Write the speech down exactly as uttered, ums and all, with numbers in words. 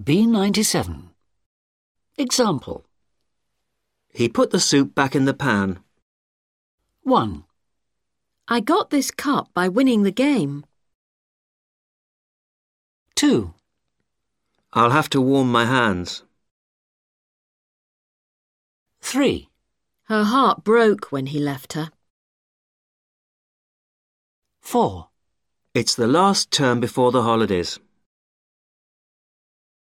B ninety-seven. Example. He put the soup back in the pan. one. I got this cup by winning the game. two. I'll have to warm my hands. three. Her heart broke when he left her. four. It's the last term before the holidays.